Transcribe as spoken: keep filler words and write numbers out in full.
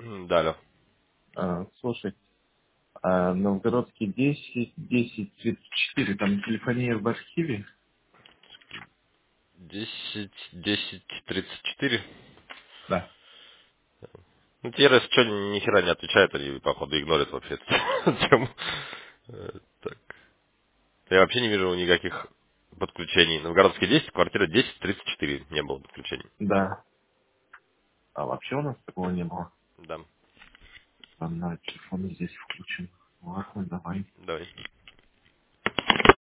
М, Да, алло. А, слушай, а Новгородский десять, десять тридцать четыре, там телефония в архиве? десять, десять, тридцать четыре. Да. Ну, Террас что, ни хера не отвечает, они, походу, игнорят вообще эту тему. Э, Так. Я вообще не вижу никаких подключений. Новгородский десять, квартира десять, тридцать четыре. Не было подключений. Да. А вообще у нас такого не было. Да, Там на телефоне здесь включен. Ладно, давай. давай.